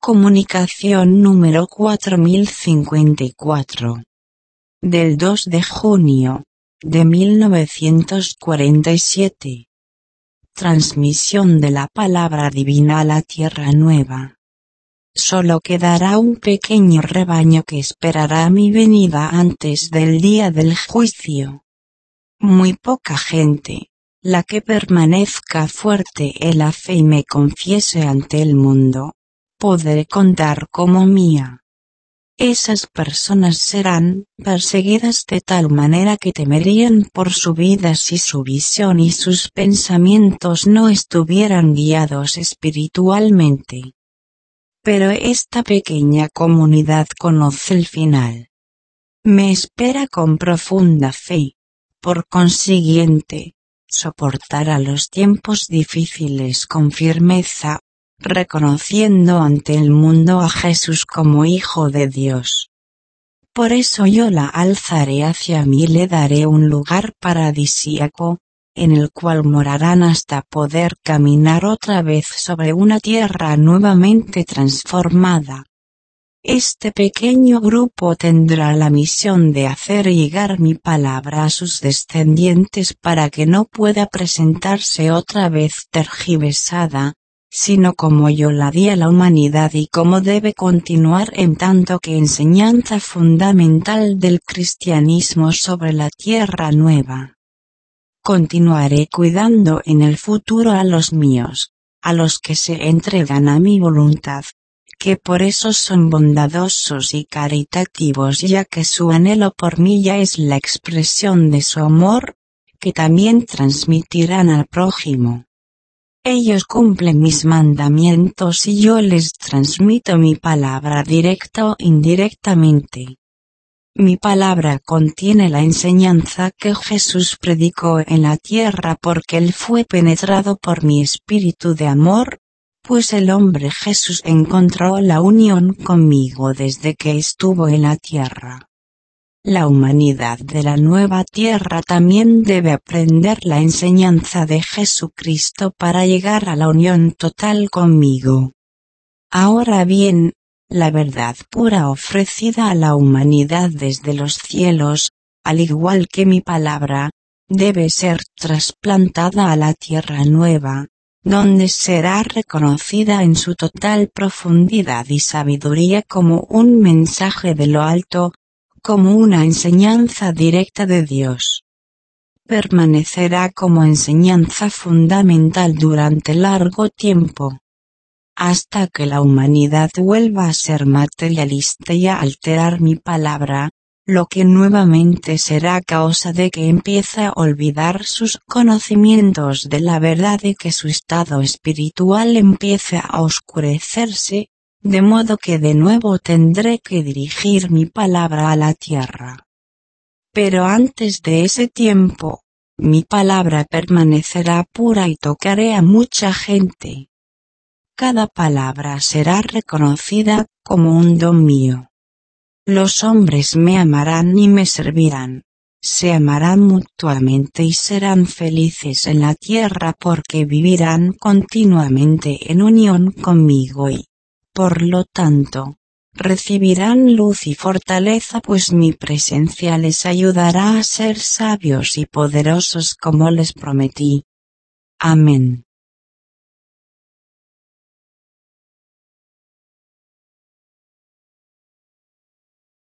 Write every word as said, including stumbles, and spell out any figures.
Comunicación número cuatro mil cincuenta y cuatro. Del dos de junio, de mil novecientos cuarenta y siete. Transmisión de la palabra divina a la tierra nueva. Solo quedará un pequeño rebaño que esperará mi venida antes del día del juicio. Muy poca gente, la que permanezca fuerte en la fe y me confiese ante el mundo, podré contar como mía. Esas personas serán perseguidas de tal manera que temerían por su vida si su visión y sus pensamientos no estuvieran guiados espiritualmente. Pero esta pequeña comunidad conoce el final. Me espera con profunda fe. Por consiguiente, soportará los tiempos difíciles con firmeza, reconociendo ante el mundo a Jesús como Hijo de Dios. Por eso yo la alzaré hacia mí y le daré un lugar paradisíaco, en el cual morarán hasta poder caminar otra vez sobre una tierra nuevamente transformada. Este pequeño grupo tendrá la misión de hacer llegar mi palabra a sus descendientes para que no pueda presentarse otra vez tergiversada, sino como yo la di a la humanidad y como debe continuar en tanto que enseñanza fundamental del cristianismo sobre la tierra nueva. Continuaré cuidando en el futuro a los míos, a los que se entregan a mi voluntad, que por eso son bondadosos y caritativos, ya que su anhelo por mí ya es la expresión de su amor, que también transmitirán al prójimo. Ellos cumplen mis mandamientos y yo les transmito mi palabra directa o indirectamente. Mi palabra contiene la enseñanza que Jesús predicó en la tierra porque él fue penetrado por mi espíritu de amor, pues el hombre Jesús encontró la unión conmigo desde que estuvo en la tierra. La humanidad de la nueva tierra también debe aprender la enseñanza de Jesucristo para llegar a la unión total conmigo. Ahora bien, la verdad pura ofrecida a la humanidad desde los cielos, al igual que mi palabra, debe ser trasplantada a la tierra nueva, donde será reconocida en su total profundidad y sabiduría como un mensaje de lo alto, como una enseñanza directa de Dios. Permanecerá como enseñanza fundamental durante largo tiempo, hasta que la humanidad vuelva a ser materialista y a alterar mi palabra, lo que nuevamente será causa de que empiece a olvidar sus conocimientos de la verdad y que su estado espiritual empiece a oscurecerse, de modo que de nuevo tendré que dirigir mi palabra a la tierra. Pero antes de ese tiempo, mi palabra permanecerá pura y tocaré a mucha gente. Cada palabra será reconocida como un don mío. Los hombres me amarán y me servirán, se amarán mutuamente y serán felices en la tierra porque vivirán continuamente en unión conmigo y, por lo tanto, recibirán luz y fortaleza pues mi presencia les ayudará a ser sabios y poderosos como les prometí. Amén.